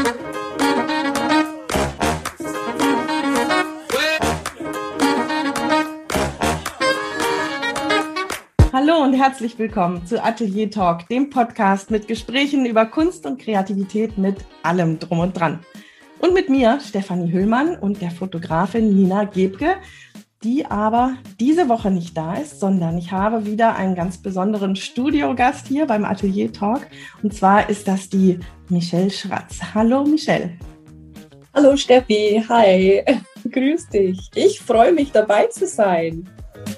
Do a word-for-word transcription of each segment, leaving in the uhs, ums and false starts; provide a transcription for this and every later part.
Hallo und herzlich willkommen zu Atelier Talk, dem Podcast mit Gesprächen über Kunst und Kreativität mit allem drum und dran. Und mit mir, Stefanie Höhlmann, und der Fotografin Nina Gebke, die aber diese Woche nicht da ist, sondern ich habe wieder einen ganz besonderen Studiogast hier beim Atelier Talk. Und zwar ist das die Michelle Schratz. Hallo Michelle. Hallo Steffi, hi, grüß dich. Ich freue mich, dabei zu sein.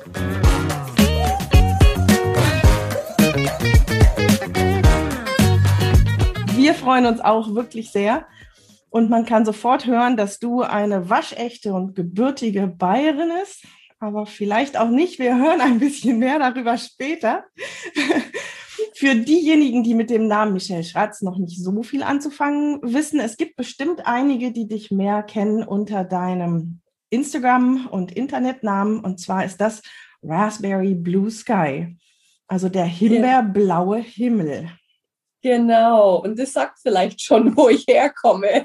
Wir freuen uns auch wirklich sehr und man kann sofort hören, dass du eine waschechte und gebürtige Bayerin bist, aber vielleicht auch nicht. Wir hören ein bisschen mehr darüber später. Für diejenigen, die mit dem Namen Michelle Schratz noch nicht so viel anzufangen wissen, es gibt bestimmt einige, die dich mehr kennen unter deinem Instagram- und Internetnamen, und zwar ist das Raspberry Blue Sky, also der himbeerblaue Himmel. Genau, und das sagt vielleicht schon, wo ich herkomme.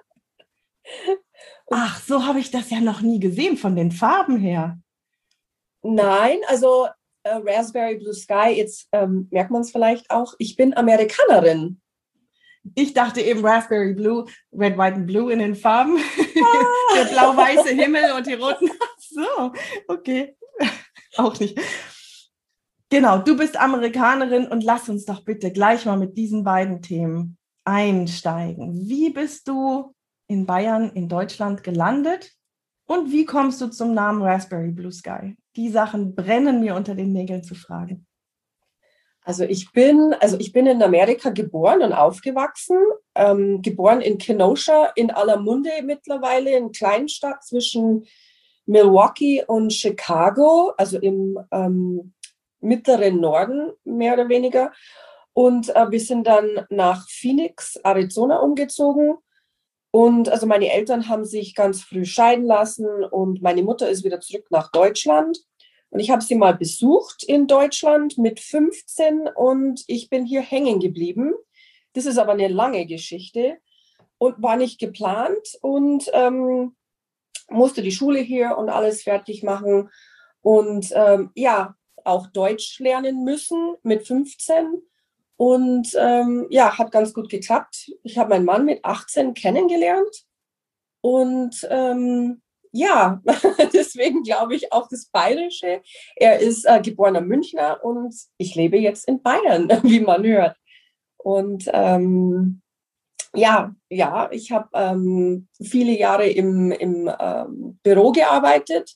Ach, so habe ich das ja noch nie gesehen, von den Farben her. Nein, also äh, Raspberry Blue Sky, jetzt ähm, merkt man es vielleicht auch, ich bin Amerikanerin. Ich dachte eben Raspberry Blue, Red, White and Blue in den Farben. Ah. Der blau-weiße Himmel und die roten. Ach so, okay, auch nicht. Genau, du bist Amerikanerin und lass uns doch bitte gleich mal mit diesen beiden Themen einsteigen. Wie bist du in Bayern, in Deutschland gelandet und wie kommst du zum Namen Raspberry Blue Sky? Die Sachen brennen mir unter den Nägeln zu fragen. Also ich bin, also ich bin in Amerika geboren und aufgewachsen, ähm, geboren in Kenosha, in aller Munde mittlerweile, in Kleinstadt zwischen Milwaukee und Chicago, also im ähm, mittleren Norden, mehr oder weniger. Und äh, wir sind dann nach Phoenix, Arizona umgezogen. Und also meine Eltern haben sich ganz früh scheiden lassen und meine Mutter ist wieder zurück nach Deutschland. Und ich habe sie mal besucht in Deutschland mit fünfzehn und ich bin hier hängen geblieben. Das ist aber eine lange Geschichte und war nicht geplant und ähm, musste die Schule hier und alles fertig machen. Und ähm, ja, auch Deutsch lernen müssen mit fünfzehn und ähm, ja, hat ganz gut geklappt. Ich habe meinen Mann mit achtzehn kennengelernt und ähm, ja, deswegen glaube ich auch das Bayerische. Er ist äh, geborener Münchner und ich lebe jetzt in Bayern, wie man hört. Und ähm, ja, ja, ich habe ähm, viele Jahre im, im ähm, Büro gearbeitet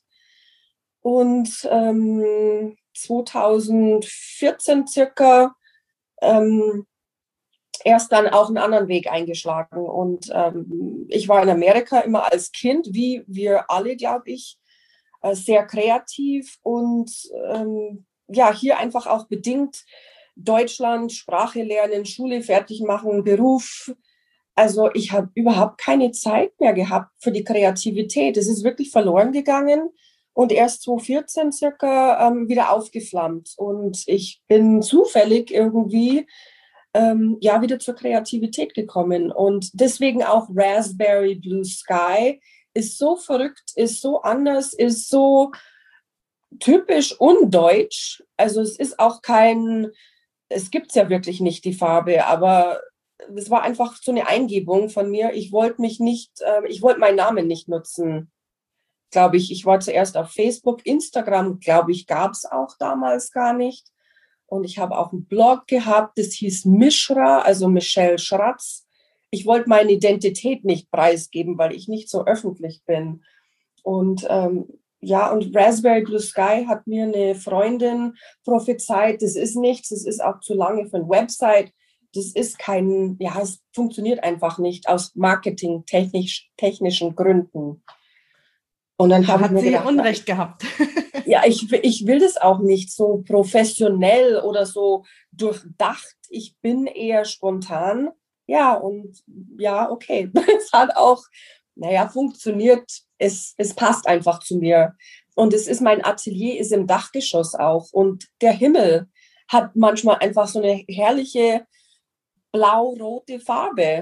und ähm, zweitausendvierzehn circa ähm, erst dann auch einen anderen Weg eingeschlagen. Und ähm, ich war in Amerika immer als Kind, wie wir alle, glaube ich, äh, sehr kreativ und ähm, ja, hier einfach auch bedingt Deutschland, Sprache lernen, Schule fertig machen, Beruf. Also ich habe überhaupt keine Zeit mehr gehabt für die Kreativität. Es ist wirklich verloren gegangen. Und erst zweitausendvierzehn circa ähm, wieder aufgeflammt. Und ich bin zufällig irgendwie ähm, ja wieder zur Kreativität gekommen. Und deswegen auch Raspberry Blue Sky ist so verrückt, ist so anders, ist so typisch undeutsch. Also es ist auch kein, es gibt es ja wirklich nicht, die Farbe, aber es war einfach so eine Eingebung von mir. Ich wollte mich nicht, äh, ich wollte meinen Namen nicht nutzen. Glaube ich, ich war zuerst auf Facebook, Instagram, glaube ich, gab es auch damals gar nicht. Und ich habe auch einen Blog gehabt, das hieß Mishra, also Michelle Schratz. Ich wollte meine Identität nicht preisgeben, weil ich nicht so öffentlich bin. Und ähm, ja, und Raspberry Blue Sky hat mir eine Freundin prophezeit, das ist nichts, das ist auch zu lange für eine Website. Das ist kein, ja, es funktioniert einfach nicht aus marketingtechnischen Gründen. Und dann habe ich mir sie gedacht, Unrecht gehabt. Ja, ich, ich will das auch nicht so professionell oder so durchdacht. Ich bin eher spontan. Ja, und ja, okay. Es hat auch, naja, funktioniert. Es, es passt einfach zu mir. Und es ist, mein Atelier ist im Dachgeschoss auch. Und der Himmel hat manchmal einfach so eine herrliche blau-rote Farbe.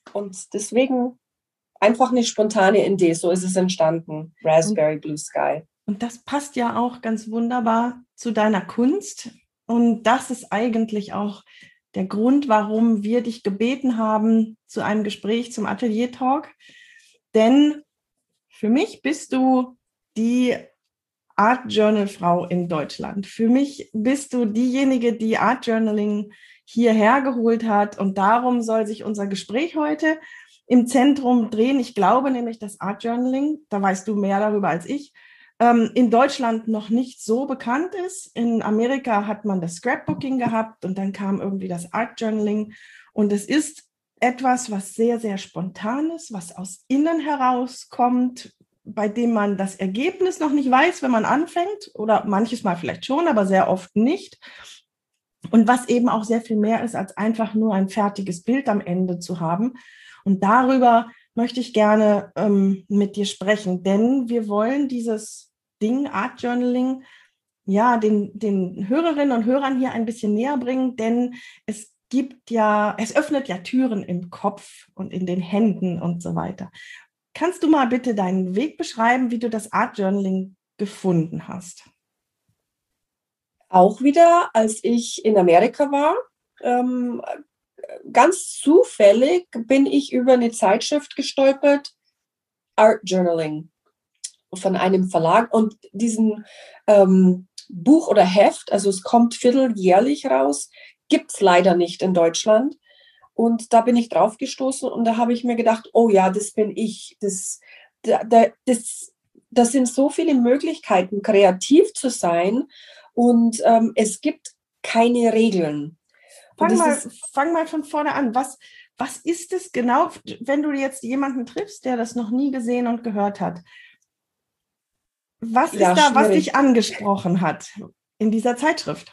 Und deswegen einfach eine spontane Idee. So ist es entstanden. Raspberry Und, Blue Sky. und das passt ja auch ganz wunderbar zu deiner Kunst. Und das ist eigentlich auch der Grund, warum wir dich gebeten haben zu einem Gespräch zum Atelier Talk. Denn für mich bist du die Art Journal Frau in Deutschland. Für mich bist du diejenige, die Art Journaling hierher geholt hat. Und darum soll sich unser Gespräch heute im Zentrum drehen. Ich glaube nämlich, dass Art Journaling, da weißt du mehr darüber als ich, in Deutschland noch nicht so bekannt ist. In Amerika hat man das Scrapbooking gehabt und dann kam irgendwie das Art Journaling. Und es ist etwas, was sehr, sehr spontan ist, was aus innen herauskommt, bei dem man das Ergebnis noch nicht weiß, wenn man anfängt, oder manches Mal vielleicht schon, aber sehr oft nicht. Und was eben auch sehr viel mehr ist, als einfach nur ein fertiges Bild am Ende zu haben. Und darüber möchte ich gerne ähm, mit dir sprechen, denn wir wollen dieses Ding Art Journaling ja den, den Hörerinnen und Hörern hier ein bisschen näher bringen, denn es gibt ja, es öffnet ja Türen im Kopf und in den Händen und so weiter. Kannst du mal bitte deinen Weg beschreiben, wie du das Art Journaling gefunden hast? Auch wieder, als ich in Amerika war, ähm, ganz zufällig bin ich über eine Zeitschrift gestolpert, Art Journaling, von einem Verlag. Und diesen ähm, Buch oder Heft, also es kommt vierteljährlich raus, gibt es leider nicht in Deutschland. Und da bin ich drauf gestoßen und da habe ich mir gedacht, oh ja, das bin ich. Das, da, das, das sind so viele Möglichkeiten, kreativ zu sein. Und ähm, es gibt keine Regeln. Fang mal, fang mal von vorne an. Was, was ist es genau, wenn du jetzt jemanden triffst, der das noch nie gesehen und gehört hat? Was ja, ist da, schwierig. was dich angesprochen hat in dieser Zeitschrift?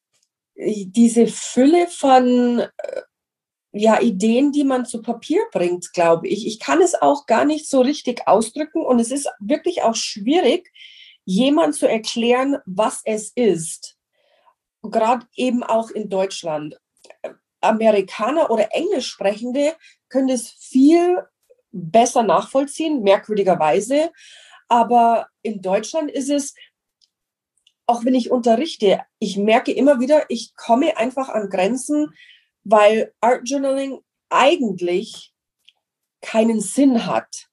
Diese Fülle von äh, ja, Ideen, die man zu Papier bringt, glaube ich. Ich kann es auch gar nicht so richtig ausdrücken und es ist wirklich auch schwierig, jemand zu erklären, was es ist. Gerade eben auch in Deutschland. Amerikaner oder Englischsprechende können es viel besser nachvollziehen, merkwürdigerweise. Aber in Deutschland ist es, auch wenn ich unterrichte, ich merke immer wieder, ich komme einfach an Grenzen, weil Art Journaling eigentlich keinen Sinn hat.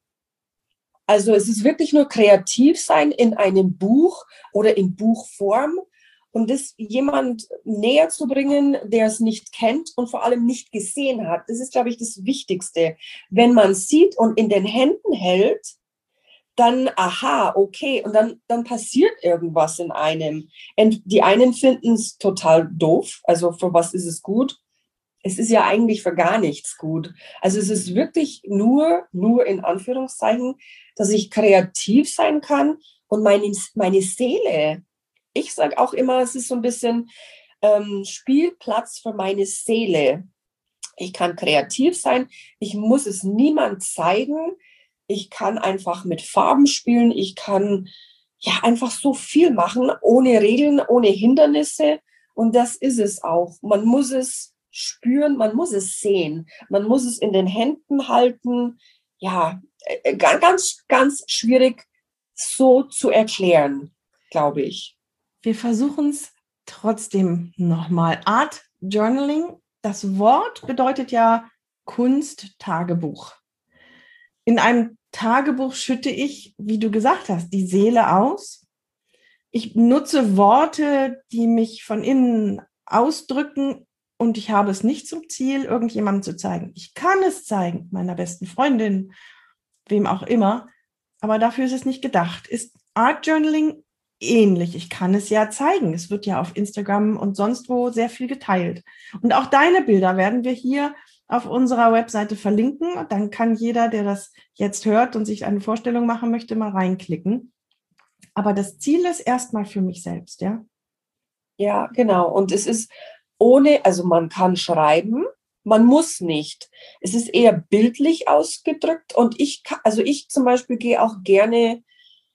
Also es ist wirklich nur kreativ sein in einem Buch oder in Buchform und das jemand näher zu bringen, der es nicht kennt und vor allem nicht gesehen hat. Das ist, glaube ich, das Wichtigste. Wenn man sieht und in den Händen hält, dann, aha, okay, und dann, dann passiert irgendwas in einem. Und die einen finden es total doof, also für was ist es gut? Es ist ja eigentlich für gar nichts gut. Also es ist wirklich nur, nur in Anführungszeichen, dass ich kreativ sein kann und meine, meine Seele, ich sage auch immer, es ist so ein bisschen ähm, Spielplatz für meine Seele. Ich kann kreativ sein, ich muss es niemand zeigen, ich kann einfach mit Farben spielen, ich kann ja einfach so viel machen, ohne Regeln, ohne Hindernisse und das ist es auch. Man muss es spüren, man muss es sehen, man muss es in den Händen halten. Ja, ganz, ganz schwierig so zu erklären, glaube ich. Wir versuchen es trotzdem nochmal. Art Journaling, das Wort bedeutet ja Kunsttagebuch. In einem Tagebuch schütte ich, wie du gesagt hast, die Seele aus. Ich nutze Worte, die mich von innen ausdrücken und ich habe es nicht zum Ziel, irgendjemandem zu zeigen. Ich kann es zeigen, meiner besten Freundin, wem auch immer, aber dafür ist es nicht gedacht. Ist Art Journaling ähnlich? Ich kann es ja zeigen. Es wird ja auf Instagram und sonst wo sehr viel geteilt. Und auch deine Bilder werden wir hier auf unserer Webseite verlinken. Dann kann jeder, der das jetzt hört und sich eine Vorstellung machen möchte, mal reinklicken. Aber das Ziel ist erstmal für mich selbst, ja? Ja, genau. Und es ist ohne, also man kann schreiben, man muss nicht. Es ist eher bildlich ausgedrückt und ich kann, also ich zum Beispiel gehe auch gerne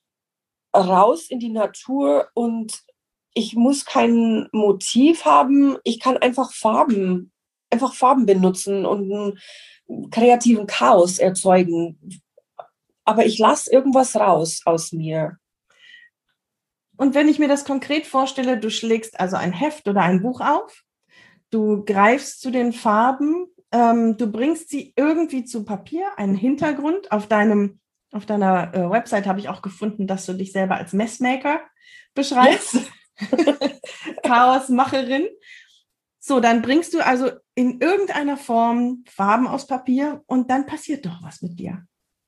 raus in die Natur und ich muss kein Motiv haben. Ich kann einfach Farben einfach Farben benutzen und einen kreativen Chaos erzeugen. Aber ich lasse irgendwas raus aus mir. Und wenn ich mir das konkret vorstelle, du schlägst also ein Heft oder ein Buch auf, du greifst zu den Farben, ähm, du bringst sie irgendwie zu Papier, einen Hintergrund. Auf deinem, auf deiner äh, Website habe ich auch gefunden, dass du dich selber als Messmaker beschreibst. Yes. Chaosmacherin. So, dann bringst du also in irgendeiner Form Farben aus Papier und dann passiert doch was mit dir.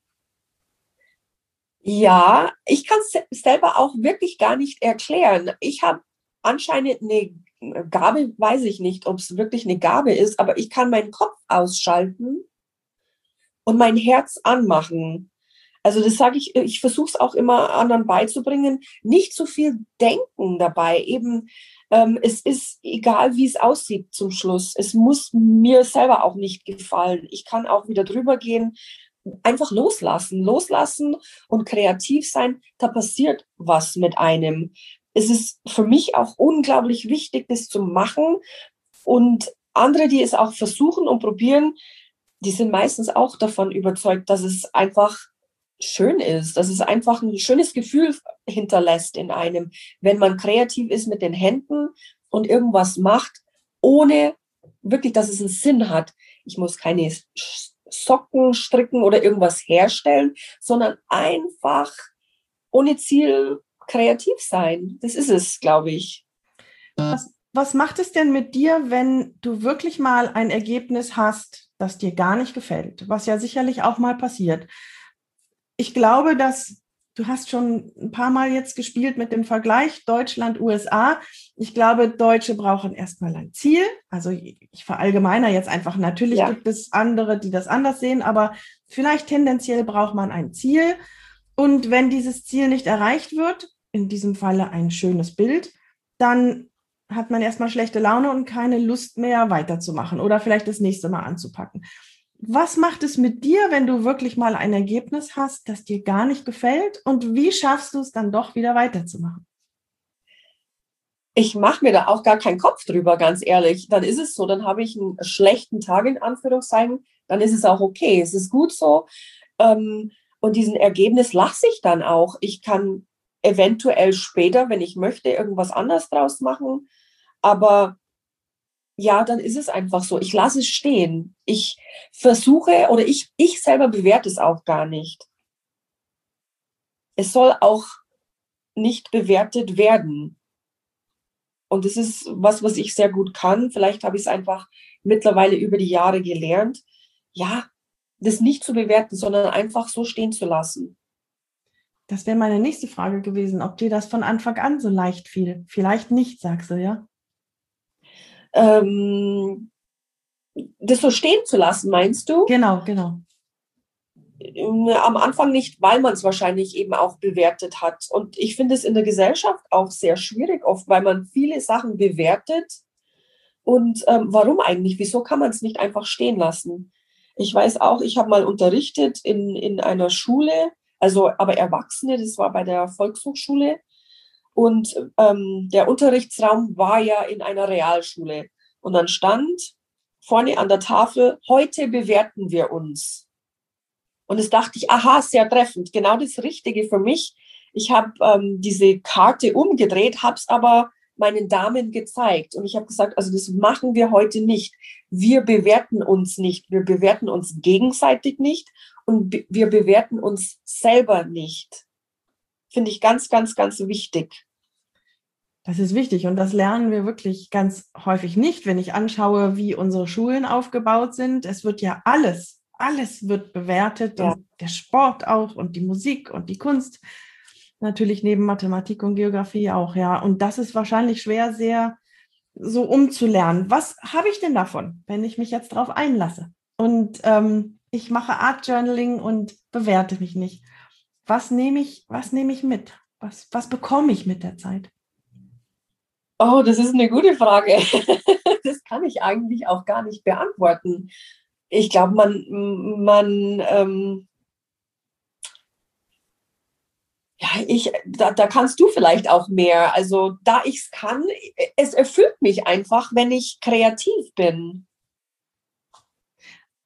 Ja, ich kann es selber auch wirklich gar nicht erklären. Ich habe anscheinend eine Gabe, weiß ich nicht, ob es wirklich eine Gabe ist, aber ich kann meinen Kopf ausschalten und mein Herz anmachen. Also das sage ich, ich versuche es auch immer anderen beizubringen, nicht zu viel denken dabei. Eben, ähm, es ist egal, wie es aussieht zum Schluss. Es muss mir selber auch nicht gefallen. Ich kann auch wieder drüber gehen, einfach loslassen, loslassen und kreativ sein. Da passiert was mit einem. Es ist für mich auch unglaublich wichtig, das zu machen. Und andere, die es auch versuchen und probieren, die sind meistens auch davon überzeugt, dass es einfach schön ist, dass es einfach ein schönes Gefühl hinterlässt in einem, wenn man kreativ ist mit den Händen und irgendwas macht, ohne wirklich, dass es einen Sinn hat. Ich muss keine Socken stricken oder irgendwas herstellen, sondern einfach ohne Ziel kreativ sein. Das ist es, glaube ich. Was, was macht es denn mit dir, wenn du wirklich mal ein Ergebnis hast, das dir gar nicht gefällt? Was ja sicherlich auch mal passiert. Ich glaube, dass du hast schon ein paar Mal jetzt gespielt mit dem Vergleich Deutschland, U S A. Ich glaube, Deutsche brauchen erstmal ein Ziel. Also ich verallgemeiner jetzt einfach. Natürlich ja. Gibt es andere, die das anders sehen, aber vielleicht tendenziell braucht man ein Ziel. Und wenn dieses Ziel nicht erreicht wird, in diesem Falle ein schönes Bild, dann hat man erstmal schlechte Laune und keine Lust mehr weiterzumachen oder vielleicht das nächste Mal anzupacken. Was macht es mit dir, wenn du wirklich mal ein Ergebnis hast, das dir gar nicht gefällt? Und wie schaffst du es dann doch wieder weiterzumachen? Ich mache mir da auch gar keinen Kopf drüber, ganz ehrlich. Dann ist es so, dann habe ich einen schlechten Tag in Anführungszeichen, dann ist es auch okay, es ist gut so. Und diesen Ergebnis lasse ich dann auch. Ich kann eventuell später, wenn ich möchte, irgendwas anderes draus machen. Aber ja, dann ist es einfach so. Ich lasse es stehen. Ich versuche oder ich, ich selber bewerte es auch gar nicht. Es soll auch nicht bewertet werden. Und das ist was, was ich sehr gut kann. Vielleicht habe ich es einfach mittlerweile über die Jahre gelernt. Ja, das nicht zu bewerten, sondern einfach so stehen zu lassen. Das wäre meine nächste Frage gewesen, ob dir das von Anfang an so leicht fiel. Vielleicht nicht, sagst du, ja? Ähm, das so stehen zu lassen, meinst du? Genau, genau. Am Anfang nicht, weil man es wahrscheinlich eben auch bewertet hat. Und ich finde es in der Gesellschaft auch sehr schwierig oft, weil man viele Sachen bewertet. Und ähm, warum eigentlich? Wieso kann man es nicht einfach stehen lassen? Ich weiß auch, ich habe mal unterrichtet in, in einer Schule, also aber Erwachsene, das war bei der Volkshochschule. Und ähm, der Unterrichtsraum war ja in einer Realschule. Und dann stand vorne an der Tafel, heute bewerten wir uns. Und das dachte ich, aha, sehr treffend, genau das Richtige für mich. Ich habe ähm, diese Karte umgedreht, habe es aber meinen Damen gezeigt. Und ich habe gesagt, also das machen wir heute nicht. Wir bewerten uns nicht. Wir bewerten uns gegenseitig nicht. Und be- wir bewerten uns selber nicht. Finde ich ganz, ganz, ganz wichtig. Das ist wichtig und das lernen wir wirklich ganz häufig nicht, wenn ich anschaue, wie unsere Schulen aufgebaut sind. Es wird ja alles, alles wird bewertet Ja. Und der Sport auch und die Musik und die Kunst. Natürlich neben Mathematik und Geografie auch, ja. Und das ist wahrscheinlich schwer, sehr so umzulernen. Was habe ich denn davon, wenn ich mich jetzt darauf einlasse? Und ähm, ich mache Art Journaling und bewerte mich nicht. Was nehme ich, was nehme ich mit? Was, was bekomme ich mit der Zeit? Oh, das ist eine gute Frage. Das kann ich eigentlich auch gar nicht beantworten. Ich glaube, man, man, ähm, ja, ich, da, da kannst du vielleicht auch mehr. Also, da ich es kann, es erfüllt mich einfach, wenn ich kreativ bin.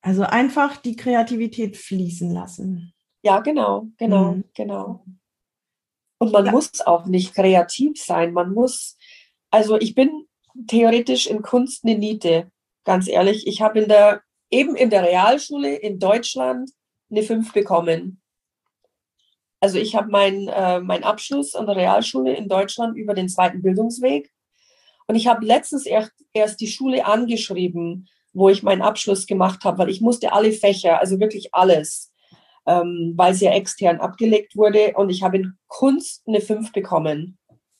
Also einfach die Kreativität fließen lassen. Ja, genau, genau, Mhm. genau. Und man Ja. muss auch nicht kreativ sein. Man muss, also ich bin theoretisch in Kunst eine Niete, ganz ehrlich. Ich habe in der, eben in der Realschule in Deutschland eine fünf bekommen. Also ich habe meinen äh, mein Abschluss an der Realschule in Deutschland über den zweiten Bildungsweg. Und ich habe letztens erst, erst die Schule angeschrieben, wo ich meinen Abschluss gemacht habe, weil ich musste alle Fächer, also wirklich alles, ähm, weil es ja extern abgelegt wurde. Und ich habe in Kunst eine fünf bekommen.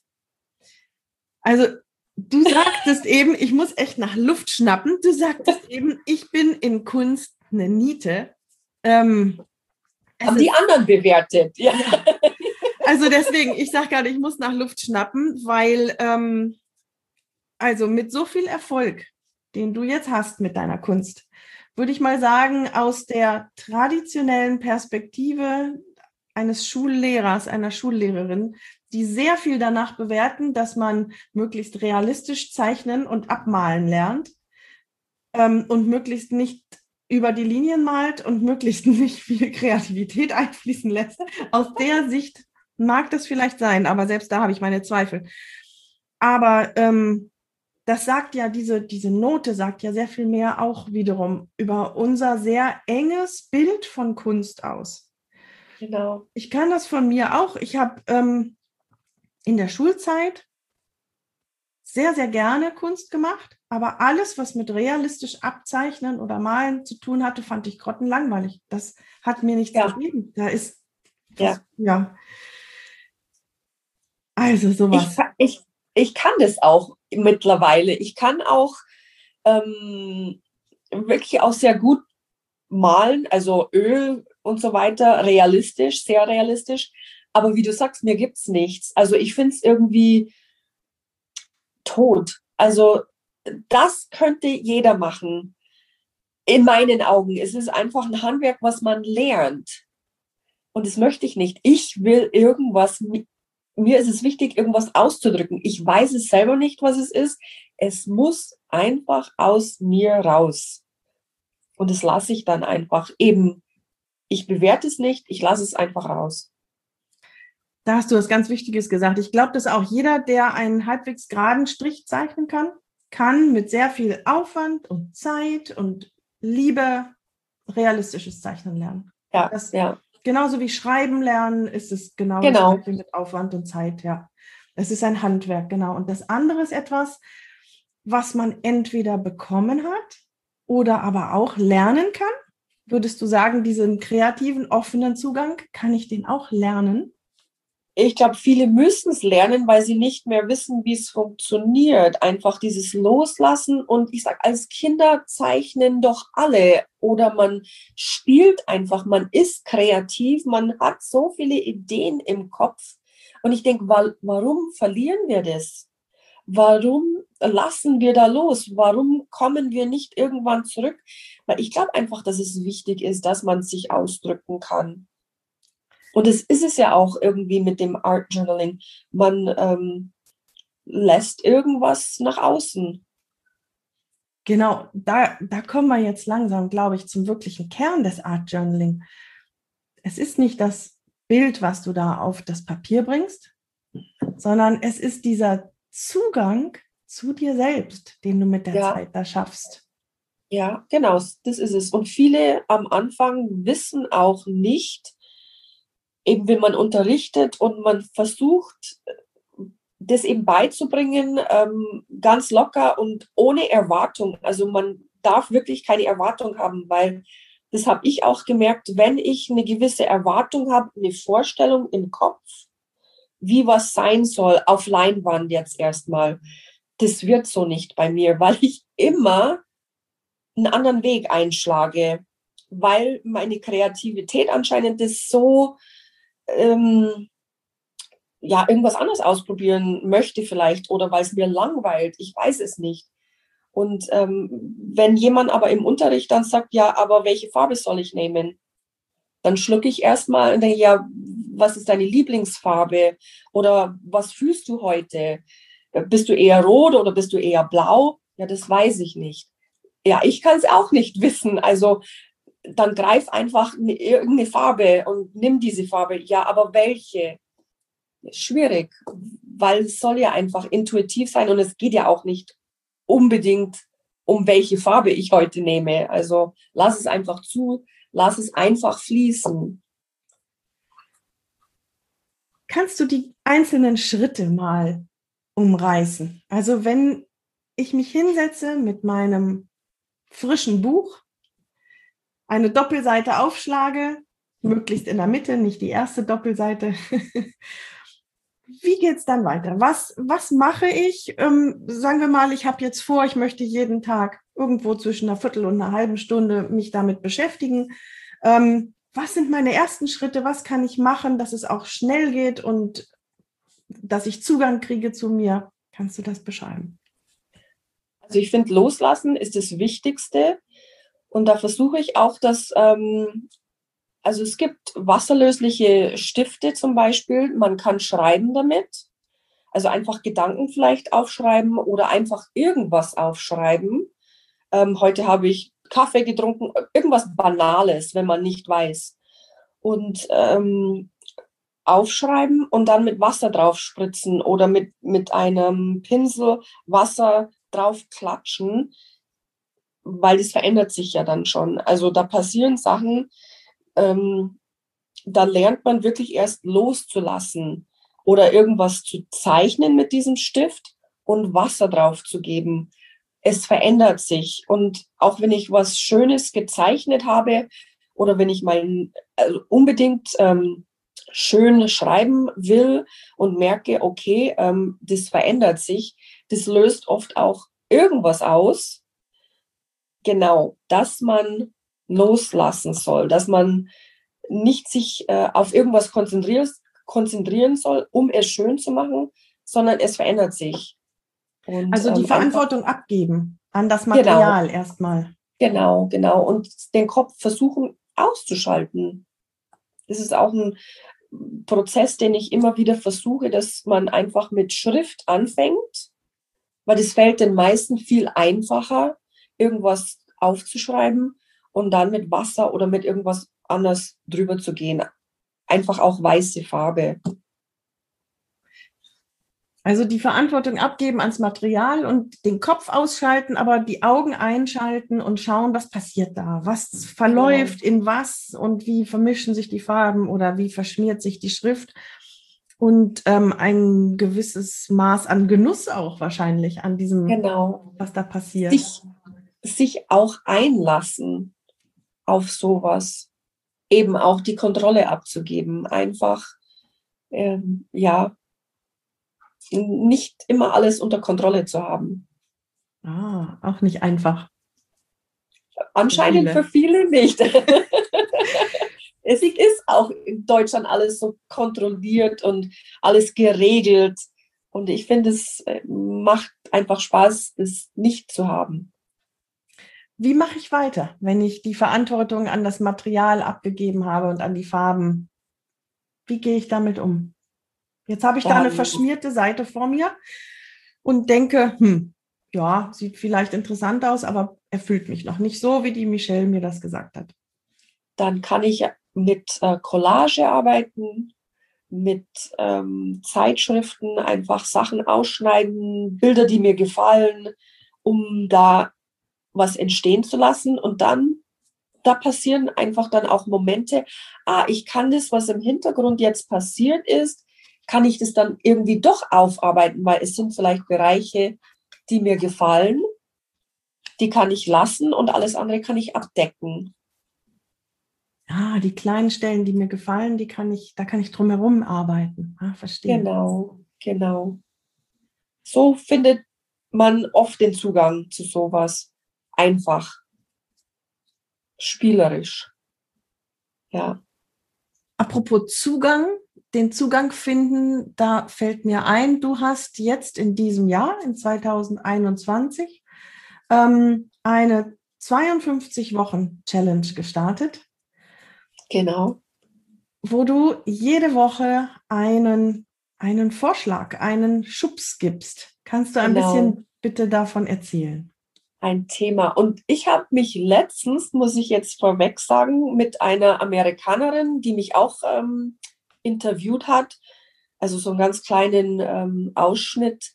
Also du sagtest eben, ich muss echt nach Luft schnappen. Du sagtest eben, ich bin in Kunst eine Niete. Ähm, Haben die ist, anderen bewertet. Ja. ja. Also deswegen, ich sage gerade, ich muss nach Luft schnappen, weil ähm, also mit so viel Erfolg, den du jetzt hast mit deiner Kunst, würde ich mal sagen, aus der traditionellen Perspektive eines Schullehrers, einer Schullehrerin, die sehr viel danach bewerten, dass man möglichst realistisch zeichnen und abmalen lernt ähm, und möglichst nicht über die Linien malt und möglichst nicht viel Kreativität einfließen lässt. Aus der Sicht mag das vielleicht sein, aber selbst da habe ich meine Zweifel. Aber ähm, das sagt ja, diese, diese Note sagt ja sehr viel mehr auch wiederum über unser sehr enges Bild von Kunst aus. Genau. Ich kann das von mir auch. Ich habe ähm, in der Schulzeit sehr, sehr gerne Kunst gemacht, aber alles, was mit realistisch Abzeichnen oder Malen zu tun hatte, fand ich grottenlangweilig. Das hat mir nichts Ja, gegeben. Da ist, was, ja. ja, also Ich, sowas. ich, ich kann das auch mittlerweile. Ich kann auch ähm, wirklich auch sehr gut malen, also Öl und so weiter, realistisch, sehr realistisch. Aber wie du sagst, mir gibt's nichts. Also ich finde es irgendwie tot. Also das könnte jeder machen. In meinen Augen. Es ist einfach ein Handwerk, was man lernt. Und das möchte ich nicht. Ich will irgendwas, mir ist es wichtig, irgendwas auszudrücken. Ich weiß es selber nicht, was es ist. Es muss einfach aus mir raus. Und das lasse ich dann einfach eben. Ich bewerte es nicht, ich lasse es einfach raus. Da hast du was ganz Wichtiges gesagt. Ich glaube, dass auch jeder, der einen halbwegs geraden Strich zeichnen kann, kann mit sehr viel Aufwand und Zeit und Liebe realistisches Zeichnen lernen. Ja, Das, ja, genauso wie Schreiben lernen, ist es genau das genau. Gleiche mit Aufwand und Zeit, ja. Es ist ein Handwerk, genau. Und das andere ist etwas, was man entweder bekommen hat oder aber auch lernen kann. Würdest du sagen, diesen kreativen, offenen Zugang, kann ich den auch lernen? Ich glaube, viele müssen es lernen, weil sie nicht mehr wissen, wie es funktioniert. Einfach dieses Loslassen. Und ich sage, als Kinder zeichnen doch alle. Oder man spielt einfach, man ist kreativ, man hat so viele Ideen im Kopf. Und ich denke, wa warum verlieren wir das? Warum lassen wir da los? Warum kommen wir nicht irgendwann zurück? Weil ich glaube einfach, dass es wichtig ist, dass man sich ausdrücken kann. Und es ist es ja auch irgendwie mit dem Art Journaling. Man ähm, lässt irgendwas nach außen. Genau, da, da kommen wir jetzt langsam, glaube ich, zum wirklichen Kern des Art Journaling. Es ist nicht das Bild, was du da auf das Papier bringst, sondern es ist dieser Zugang zu dir selbst, den du mit der Ja, Zeit da schaffst. ja, genau, das ist es. Und viele am Anfang wissen auch nicht, eben wenn man unterrichtet und man versucht, das eben beizubringen, ähm, ganz locker und ohne Erwartung. Also man darf wirklich keine Erwartung haben, weil das habe ich auch gemerkt, wenn ich eine gewisse Erwartung habe, eine Vorstellung im Kopf, wie was sein soll, auf Leinwand jetzt erstmal, das wird so nicht bei mir, weil ich immer einen anderen Weg einschlage, weil meine Kreativität anscheinend das so ähm, ja, irgendwas anderes ausprobieren möchte vielleicht oder weil es mir langweilt. Ich weiß es nicht. Und ähm, wenn jemand aber im Unterricht dann sagt, ja, aber welche Farbe soll ich nehmen? Dann schlucke ich erstmal und denke, ja, was ist deine Lieblingsfarbe? Oder was fühlst du heute? Bist du eher rot oder bist du eher blau? Ja, das weiß ich nicht. ja, ich kann es auch nicht wissen. Also dann greif einfach ne, irgendeine Farbe und nimm diese Farbe. Ja, aber welche? Schwierig, weil es soll ja einfach intuitiv sein und es geht ja auch nicht unbedingt um welche Farbe ich heute nehme. Also lass es einfach zu, lass es einfach fließen. Kannst du die einzelnen Schritte mal umreißen? Also wenn ich mich hinsetze mit meinem frischen Buch, eine Doppelseite aufschlage, möglichst in der Mitte, nicht die erste Doppelseite. Wie geht es dann weiter? Was, was mache ich? Ähm, sagen wir mal, ich habe jetzt vor, ich möchte jeden Tag irgendwo zwischen einer Viertel und einer halben Stunde mich damit beschäftigen. Ähm, was sind meine ersten Schritte? Was kann ich machen, dass es auch schnell geht und dass ich Zugang kriege zu mir? Kannst du das beschreiben? Also ich finde, loslassen ist das Wichtigste. Und da versuche ich auch, dass, ähm, also es gibt wasserlösliche Stifte zum Beispiel. Man kann schreiben damit. Also einfach Gedanken vielleicht aufschreiben oder einfach irgendwas aufschreiben. Ähm, heute habe ich Kaffee getrunken, irgendwas Banales, wenn man nicht weiß. Und ähm, aufschreiben und dann mit Wasser drauf spritzen oder mit, mit einem Pinsel Wasser drauf klatschen, weil das verändert sich ja dann schon. Also da passieren Sachen, ähm, da lernt man wirklich erst loszulassen oder irgendwas zu zeichnen mit diesem Stift und Wasser drauf zu geben. Es verändert sich. Und auch wenn ich was Schönes gezeichnet habe oder wenn ich mal also unbedingt ähm, schön schreiben will und merke, okay, ähm, das verändert sich, das löst oft auch irgendwas aus. Genau, dass man loslassen soll, dass man nicht sich äh, auf irgendwas konzentriert, konzentrieren soll, um es schön zu machen, sondern es verändert sich. Und, Also die ähm, einfach, Verantwortung abgeben an das genau, Material erstmal. genau, genau. Und den Kopf versuchen auszuschalten. Das ist auch ein Prozess, den ich immer wieder versuche, dass man einfach mit Schrift anfängt, weil das fällt den meisten viel einfacher, irgendwas aufzuschreiben und dann mit Wasser oder mit irgendwas anders drüber zu gehen. Einfach auch weiße Farbe. Also die Verantwortung abgeben ans Material und den Kopf ausschalten, aber die Augen einschalten und schauen, was passiert da, was verläuft Genau. in was und wie vermischen sich die Farben oder wie verschmiert sich die Schrift und ähm, ein gewisses Maß an Genuss auch wahrscheinlich an diesem, Genau. was da passiert. Sich, sich auch einlassen auf sowas. Eben auch die Kontrolle abzugeben. Einfach, ähm, ja, nicht immer alles unter Kontrolle zu haben. Ah, auch nicht einfach. Anscheinend für viele nicht. Es ist auch in Deutschland alles so kontrolliert und alles geregelt. Und ich finde, es macht einfach Spaß, es nicht zu haben. Wie mache ich weiter, wenn ich die Verantwortung an das Material abgegeben habe und an die Farben? Wie gehe ich damit um? Jetzt habe ich da eine Dann, verschmierte Seite vor mir und denke, hm, ja, sieht vielleicht interessant aus, aber erfüllt mich noch nicht so, wie die Michelle mir das gesagt hat. dann kann ich mit äh, Collage arbeiten, mit ähm, Zeitschriften einfach Sachen ausschneiden, Bilder, die mir gefallen, um da was entstehen zu lassen. Und dann, da passieren einfach dann auch Momente, ah, ich kann das, was im Hintergrund jetzt passiert ist, kann ich das dann irgendwie doch aufarbeiten, weil es sind vielleicht Bereiche, die mir gefallen, die kann ich lassen und alles andere kann ich abdecken. Ah, die kleinen Stellen, die mir gefallen, die kann ich, da kann ich drumherum arbeiten. Ah, verstehe. Genau, genau. So findet man oft den Zugang zu sowas. Einfach, spielerisch. Ja. Apropos Zugang, den Zugang finden, da fällt mir ein, du hast jetzt in diesem Jahr, in zwanzig einundzwanzig, ähm, eine zweiundfünfzig Wochen Challenge gestartet, Genau. wo du jede Woche einen, einen Vorschlag, einen Schubs gibst. Kannst du ein Genau. bisschen bitte davon erzählen? ein Thema. Und ich habe mich letztens, muss ich jetzt vorweg sagen, mit einer Amerikanerin, die mich auch ähm, interviewt hat, also so einen ganz kleinen ähm, Ausschnitt.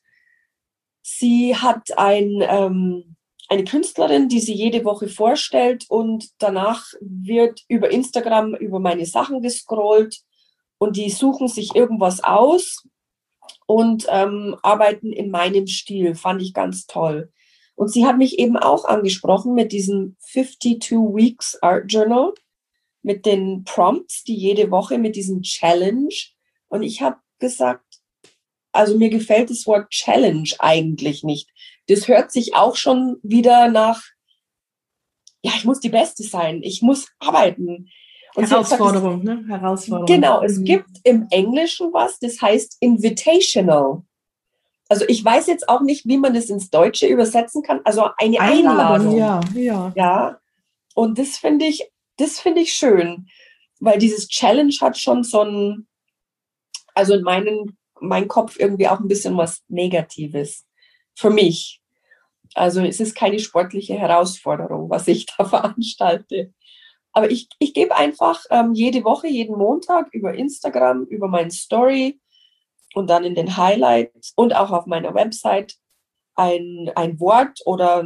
Sie hat ein, ähm, eine Künstlerin, die sie jede Woche vorstellt und danach wird über Instagram über meine Sachen gescrollt und die suchen sich irgendwas aus und ähm, arbeiten in meinem Stil. Fand ich ganz toll. Und sie hat mich eben auch angesprochen mit diesem fifty-two Weeks Art Journal, mit den Prompts, die jede Woche, mit diesem Challenge. Und ich habe gesagt, also mir gefällt das Wort Challenge eigentlich nicht. Das hört sich auch schon wieder nach, ja, ich muss die Beste sein, ich muss arbeiten. Und Herausforderung, gesagt, es, ne? Herausforderung. Genau, es mhm. gibt im Englischen was, das heißt invitational. Also ich weiß jetzt auch nicht, wie man das ins Deutsche übersetzen kann. Also eine Einladung. Einladung. Ja, ja. Ja. Und das finde ich, das finde ich schön, weil dieses Challenge hat schon so ein, also in meinen, mein Kopf irgendwie auch ein bisschen was Negatives für mich. Also es ist keine sportliche Herausforderung, was ich da veranstalte. Aber ich, ich gebe einfach ähm, jede Woche, jeden Montag über Instagram, über meine Story und dann in den Highlights und auch auf meiner Website ein, ein Wort oder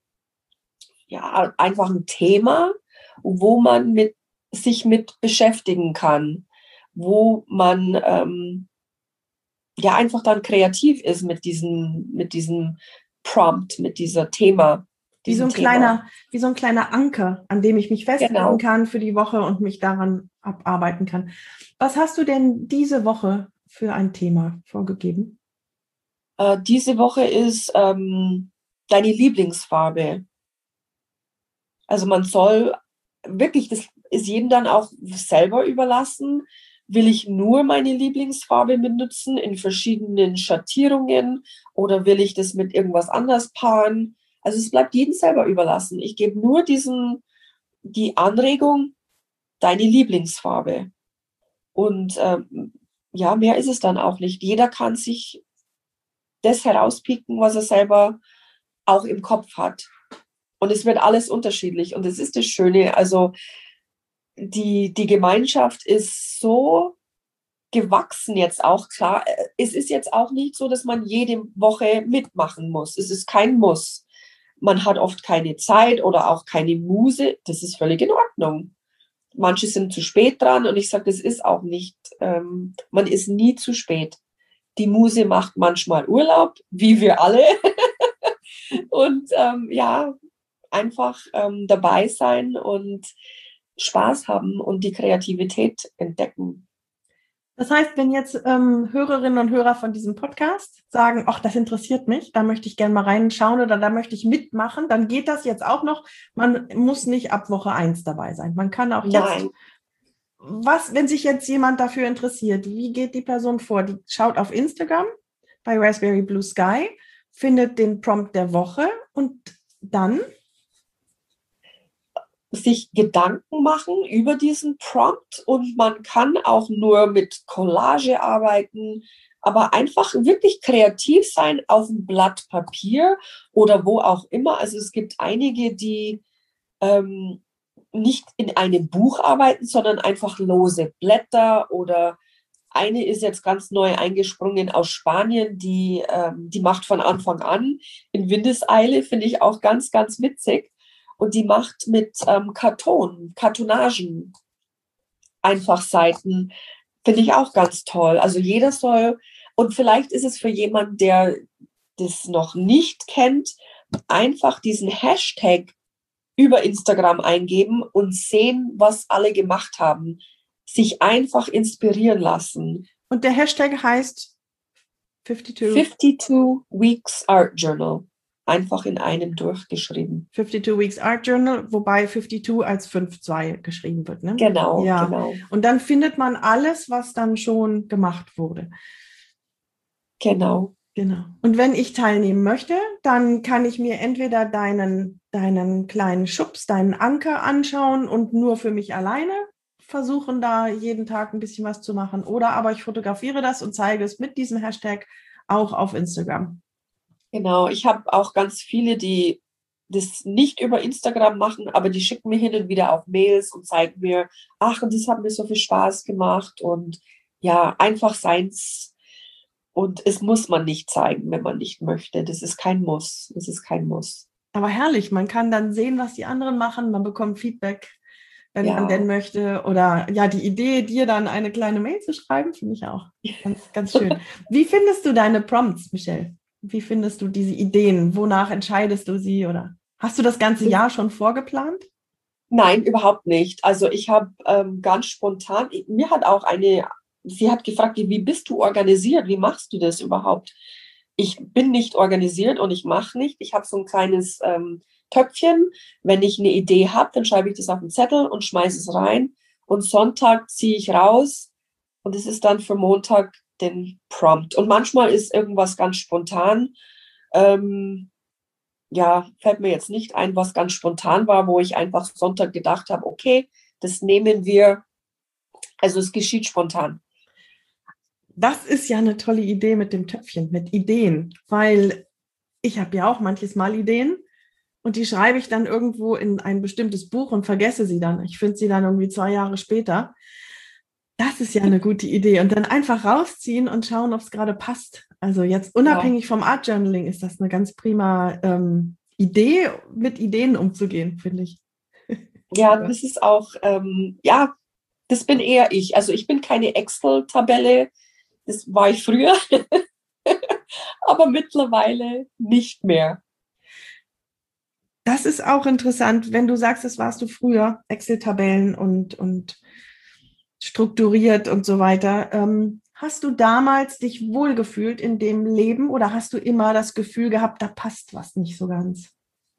ja, einfach ein Thema, wo man mit, sich mit beschäftigen kann, wo man ähm, ja einfach dann kreativ ist mit diesem, mit diesem Prompt, mit dieser Thema. Wie so ein Thema. kleiner, wie so ein kleiner Anker, an dem ich mich festhalten genau. kann für die Woche und mich daran abarbeiten kann. Was hast du denn diese Woche für ein Thema vorgegeben? Äh, diese Woche ist ähm, deine Lieblingsfarbe. Also man soll wirklich, das ist jedem dann auch selber überlassen. Will ich nur meine Lieblingsfarbe benutzen in verschiedenen Schattierungen oder will ich das mit irgendwas anders paaren? Also es bleibt jedem selber überlassen. Ich gebe nur diesen, die Anregung, deine Lieblingsfarbe. Und ähm, ja, mehr ist es dann auch nicht. Jeder kann sich das herauspicken, was er selber auch im Kopf hat. Und es wird alles unterschiedlich. Und das ist das Schöne. Also die, die Gemeinschaft ist so gewachsen jetzt auch. Klar, es ist jetzt auch nicht so, dass man jede Woche mitmachen muss. Es ist kein Muss. Man hat oft keine Zeit oder auch keine Muse. Das ist völlig in Ordnung. Manche sind zu spät dran und ich sage, das ist auch nicht, ähm, man ist nie zu spät. Die Muse macht manchmal Urlaub, wie wir alle. Und ähm, ja, einfach ähm, dabei sein und Spaß haben und die Kreativität entdecken. Das heißt, wenn jetzt ähm, Hörerinnen und Hörer von diesem Podcast sagen, ach, das interessiert mich, da möchte ich gerne mal reinschauen oder da möchte ich mitmachen, dann geht das jetzt auch noch. Man muss nicht ab Woche eins dabei sein. Man kann auch jetzt, Nein. Was, wenn sich jetzt jemand dafür interessiert, wie geht die Person vor? Die schaut auf Instagram bei Raspberry Blue Sky, findet den Prompt der Woche und dann sich Gedanken machen über diesen Prompt und man kann auch nur mit Collage arbeiten, aber einfach wirklich kreativ sein auf einem Blatt Papier oder wo auch immer. Also es gibt einige, die ähm, nicht in einem Buch arbeiten, sondern einfach lose Blätter oder eine ist jetzt ganz neu eingesprungen aus Spanien, die, ähm, die macht von Anfang an in Windeseile, finde ich auch ganz, ganz witzig. Und die macht mit ähm, Karton, Kartonagen, einfach Seiten, finde ich auch ganz toll. Also jeder soll, und vielleicht ist es für jemanden, der das noch nicht kennt, einfach diesen Hashtag über Instagram eingeben und sehen, was alle gemacht haben. Sich einfach inspirieren lassen. Und der Hashtag heißt fifty-two fifty-two Weeks Art Journal. Einfach in einem durchgeschrieben. fifty-two Weeks Art Journal, wobei fifty-two als fünf zwei geschrieben wird. Ne? Genau, ja. genau. Und dann findet man alles, was dann schon gemacht wurde. Genau. Genau. Und wenn ich teilnehmen möchte, dann kann ich mir entweder deinen, deinen kleinen Schubs, deinen Anker anschauen und nur für mich alleine versuchen, da jeden Tag ein bisschen was zu machen. Oder aber ich fotografiere das und zeige es mit diesem Hashtag auch auf Instagram. Genau, ich habe auch ganz viele, die das nicht über Instagram machen, aber die schicken mir hin und wieder auch Mails und zeigen mir, ach, und das hat mir so viel Spaß gemacht und ja, einfach seins. Und es muss man nicht zeigen, wenn man nicht möchte. Das ist kein Muss. Das ist kein Muss. Aber herrlich, man kann dann sehen, was die anderen machen, man bekommt Feedback, wenn Ja. man denn möchte. Oder ja, die Idee, dir dann eine kleine Mail zu schreiben, finde ich auch ganz, ganz schön. Wie findest du deine Prompts, Michelle? Wie findest du diese Ideen? Wonach entscheidest du sie? Oder hast du das ganze Jahr schon vorgeplant? Nein, überhaupt nicht. Also ich habe ähm, ganz spontan, mir hat auch eine, sie hat gefragt, wie bist du organisiert? Wie machst du das überhaupt? Ich bin nicht organisiert und ich mache nicht. Ich habe so ein kleines ähm, Töpfchen. Wenn ich eine Idee habe, dann schreibe ich das auf einen Zettel und schmeiße es rein. Und Sonntag ziehe ich raus und es ist dann für Montag den Prompt. Und manchmal ist irgendwas ganz spontan. Ähm, ja, fällt mir jetzt nicht ein, was ganz spontan war, wo ich einfach Sonntag gedacht habe, okay, das nehmen wir. Also es geschieht spontan. Das ist ja eine tolle Idee mit dem Töpfchen, mit Ideen, weil ich habe ja auch manches Mal Ideen und die schreibe ich dann irgendwo in ein bestimmtes Buch und vergesse sie dann. Ich finde sie dann irgendwie zwei Jahre später. Das ist ja eine gute Idee. Und dann einfach rausziehen und schauen, ob es gerade passt. Also jetzt unabhängig ja. vom Art Journaling ist das eine ganz prima ähm, Idee, mit Ideen umzugehen, finde ich. Ja, das ist auch, ähm, ja, das bin eher ich. Also ich bin keine Excel-Tabelle. Das war ich früher. Aber mittlerweile nicht mehr. Das ist auch interessant, wenn du sagst, das warst du früher, Excel-Tabellen und, und strukturiert und so weiter. Ähm, hast du damals dich wohlgefühlt in dem Leben oder hast du immer das Gefühl gehabt, da passt was nicht so ganz?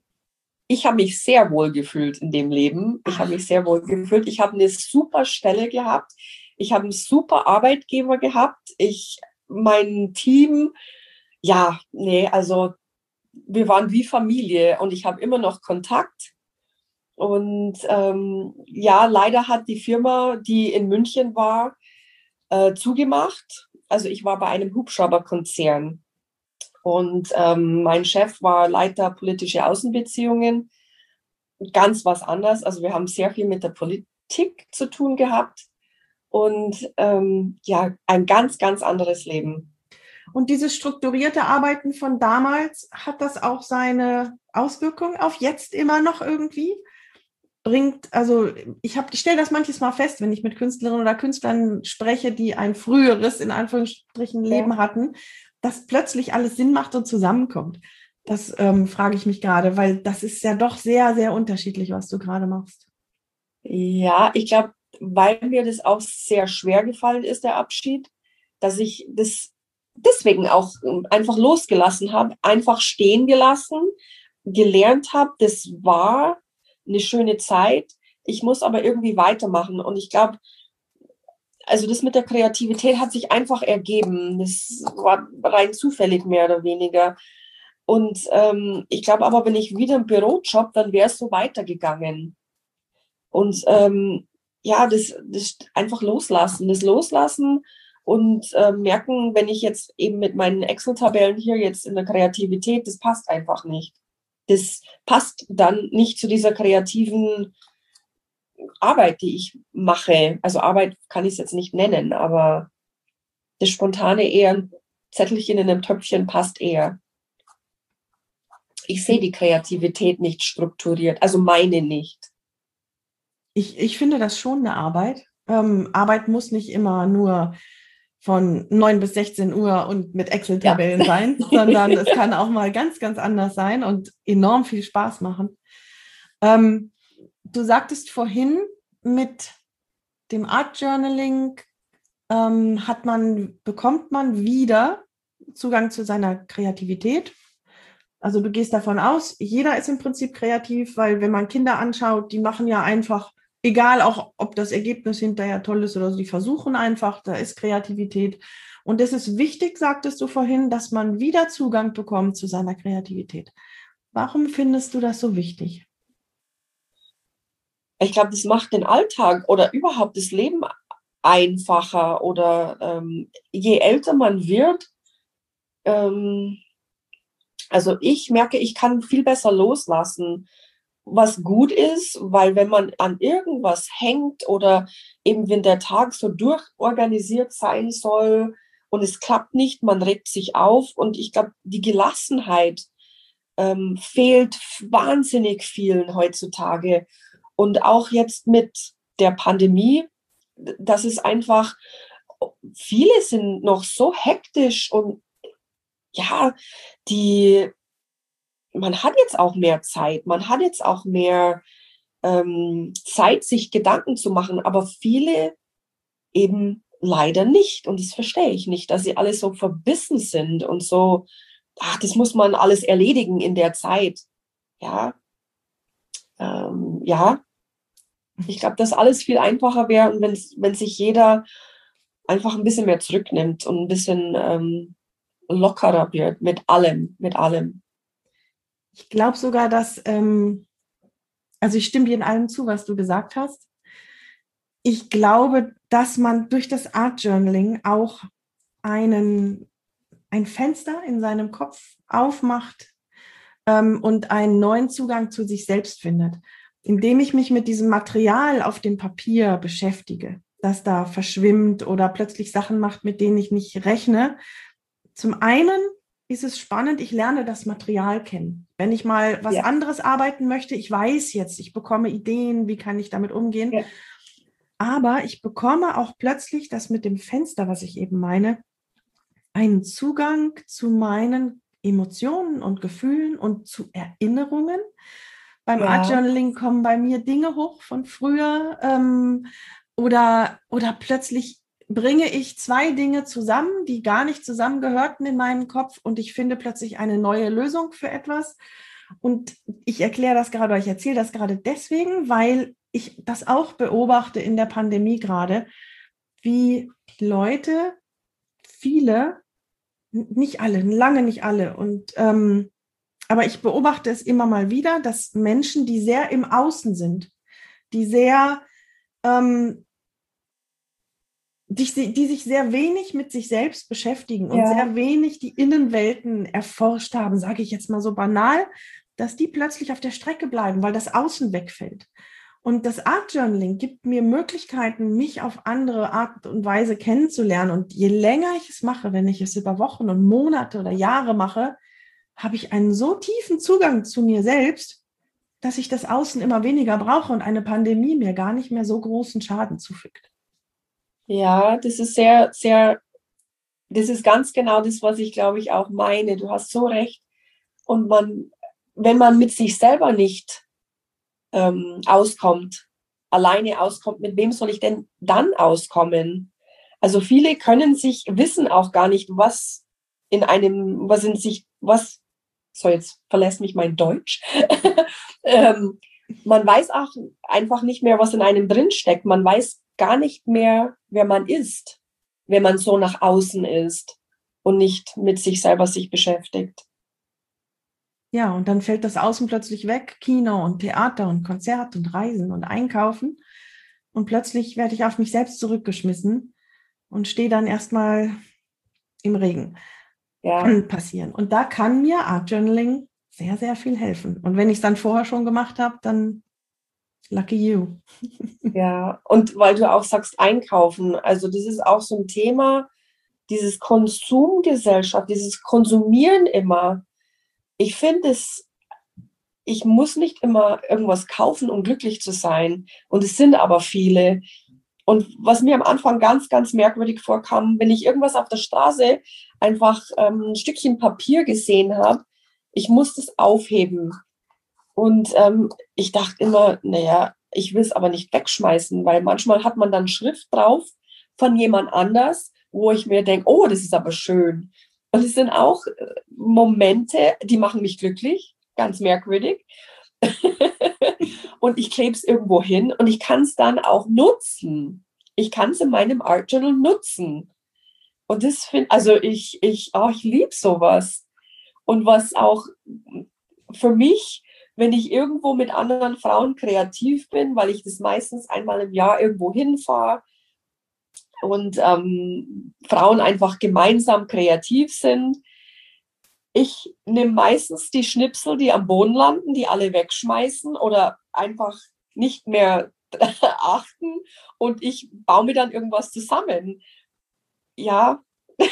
Ich habe mich sehr wohl gefühlt in dem Leben. Ich habe mich sehr wohl gefühlt. Ich habe eine super Stelle gehabt. Ich habe einen super Arbeitgeber gehabt. Ich, mein Team, ja, nee, also wir waren wie Familie und ich habe immer noch Kontakt. Und ähm, ja, leider hat die Firma, die in München war, äh, zugemacht. Also ich war bei einem Hubschrauberkonzern und ähm, mein Chef war Leiter politische Außenbeziehungen. Ganz was anderes. Also wir haben sehr viel mit der Politik zu tun gehabt und ähm, ja, ein ganz, ganz anderes Leben. Und dieses strukturierte Arbeiten von damals, hat das auch seine Auswirkungen auf jetzt immer noch irgendwie? Bringt, also ich, hab, ich stelle das manches Mal fest, wenn ich mit Künstlerinnen oder Künstlern spreche, die ein früheres, in Anführungsstrichen, Leben ja. hatten, dass plötzlich alles Sinn macht und zusammenkommt. Das ähm, frage ich mich gerade, weil das ist ja doch sehr, sehr unterschiedlich, was du gerade machst. Ja, ich glaube, weil mir das auch sehr schwer gefallen ist, der Abschied, dass ich das deswegen auch einfach losgelassen habe, einfach stehen gelassen, gelernt habe, das war eine schöne Zeit. Ich muss aber irgendwie weitermachen. Und ich glaube, also das mit der Kreativität hat sich einfach ergeben. Das war rein zufällig mehr oder weniger. Und ähm, ich glaube aber, wenn ich wieder einen Bürojob, dann wäre es so weitergegangen. Und ähm, ja, das, das einfach loslassen, das loslassen und äh, merken, wenn ich jetzt eben mit meinen Excel-Tabellen hier jetzt in der Kreativität, das passt einfach nicht. Das passt dann nicht zu dieser kreativen Arbeit, die ich mache. Also Arbeit kann ich es jetzt nicht nennen, aber das Spontane eher, ein Zettelchen in einem Töpfchen passt eher. Ich sehe die Kreativität nicht strukturiert, also meine nicht. Ich, ich finde das schon eine Arbeit. Ähm, Arbeit muss nicht immer nur von neun bis sechzehn Uhr und mit Excel-Tabellen ja. sein, sondern es kann auch mal ganz, ganz anders sein und enorm viel Spaß machen. Ähm, du sagtest vorhin, mit dem Art Journaling ähm, hat man, bekommt man wieder Zugang zu seiner Kreativität. Also du gehst davon aus, jeder ist im Prinzip kreativ, weil wenn man Kinder anschaut, die machen ja einfach, egal auch, ob das Ergebnis hinterher toll ist oder so, die versuchen einfach, da ist Kreativität. Und es ist wichtig, sagtest du vorhin, dass man wieder Zugang bekommt zu seiner Kreativität. Warum findest du das so wichtig? Ich glaube, das macht den Alltag oder überhaupt das Leben einfacher. Oder ähm, je älter man wird, ähm, Also ich merke, ich kann viel besser loslassen, was gut ist, weil wenn man an irgendwas hängt oder eben wenn der Tag so durchorganisiert sein soll und es klappt nicht, man regt sich auf und ich glaube, die Gelassenheit ähm, fehlt wahnsinnig vielen heutzutage und auch jetzt mit der Pandemie, das ist einfach, viele sind noch so hektisch und ja, die man hat jetzt auch mehr Zeit, man hat jetzt auch mehr ähm, Zeit, sich Gedanken zu machen, aber viele eben leider nicht. Und das verstehe ich nicht, dass sie alle so verbissen sind und so, ach, das muss man alles erledigen in der Zeit. Ja, ähm, ja, ich glaube, dass alles viel einfacher wäre, und wenn, wenn sich jeder einfach ein bisschen mehr zurücknimmt und ein bisschen ähm, lockerer wird mit allem, mit allem. Ich glaube sogar, dass, ähm, also ich stimme dir in allem zu, was du gesagt hast. Ich glaube, dass man durch das Art Journaling auch einen, ein Fenster in seinem Kopf aufmacht ähm, und einen neuen Zugang zu sich selbst findet, indem ich mich mit diesem Material auf dem Papier beschäftige, das da verschwimmt oder plötzlich Sachen macht, mit denen ich nicht rechne. Zum einen ist es spannend, ich lerne das Material kennen. Wenn ich mal was Ja. anderes arbeiten möchte, ich weiß jetzt, ich bekomme Ideen, wie kann ich damit umgehen. Ja. Aber ich bekomme auch plötzlich das mit dem Fenster, was ich eben meine, einen Zugang zu meinen Emotionen und Gefühlen und zu Erinnerungen. Beim Ja. Art Journaling kommen bei mir Dinge hoch von früher ähm, oder, oder plötzlich bringe ich zwei Dinge zusammen, die gar nicht zusammengehörten in meinen Kopf und ich finde plötzlich eine neue Lösung für etwas. Und ich erkläre das gerade, oder ich erzähle das gerade deswegen, weil ich das auch beobachte in der Pandemie gerade, wie Leute, viele, nicht alle, lange nicht alle, und ähm, aber ich beobachte es immer mal wieder, dass Menschen, die sehr im Außen sind, die sehr ähm, die, die sich sehr wenig mit sich selbst beschäftigen und Ja. sehr wenig die Innenwelten erforscht haben, sage ich jetzt mal so banal, dass die plötzlich auf der Strecke bleiben, weil das Außen wegfällt. Und das Art Journaling gibt mir Möglichkeiten, mich auf andere Art und Weise kennenzulernen. Und je länger ich es mache, wenn ich es über Wochen und Monate oder Jahre mache, habe ich einen so tiefen Zugang zu mir selbst, dass ich das Außen immer weniger brauche und eine Pandemie mir gar nicht mehr so großen Schaden zufügt. Ja, das ist sehr, sehr, das ist ganz genau das, was ich, glaube ich, auch meine. Du hast so recht. Und man, wenn man mit sich selber nicht ähm, auskommt, alleine auskommt, mit wem soll ich denn dann auskommen? Also viele können sich, wissen auch gar nicht, was in einem, was in sich, was, so jetzt verlässt mich mein Deutsch, ähm, man weiß auch einfach nicht mehr, was in einem drinsteckt. Man weiß gar nicht mehr, wer man ist, wenn man so nach außen ist und nicht mit sich selber sich beschäftigt. Ja, und dann fällt das Außen plötzlich weg, Kino und Theater und Konzert und Reisen und Einkaufen. Und plötzlich werde ich auf mich selbst zurückgeschmissen und stehe dann erstmal im Regen. Ja. Kann passieren. Und da kann mir Art Journaling sehr, sehr viel helfen. Und wenn ich es dann vorher schon gemacht habe, dann lucky you. Ja, und weil du auch sagst, einkaufen, also das ist auch so ein Thema, dieses Konsumgesellschaft, dieses Konsumieren immer. Ich finde es, ich muss nicht immer irgendwas kaufen, um glücklich zu sein. Und es sind aber viele. Und was mir am Anfang ganz, ganz merkwürdig vorkam, wenn ich irgendwas auf der Straße einfach ähm, ein Stückchen Papier gesehen habe, ich musste es aufheben. Und ähm, ich dachte immer, naja, ich will es aber nicht wegschmeißen, weil manchmal hat man dann Schrift drauf von jemand anders, wo ich mir denke, oh, das ist aber schön. Und es sind auch Momente, die machen mich glücklich, ganz merkwürdig. Und ich klebe es irgendwo hin und ich kann es dann auch nutzen. Ich kann es in meinem Art Journal nutzen. Und das finde, also ich, ich, oh, ich liebe sowas. Und was auch für mich, wenn ich irgendwo mit anderen Frauen kreativ bin, weil ich das meistens einmal im Jahr irgendwo hinfahre und ähm, Frauen einfach gemeinsam kreativ sind, Ich nehme meistens die Schnipsel, die am Boden landen, die alle wegschmeißen oder einfach nicht mehr achten und ich baue mir dann irgendwas zusammen. Ja,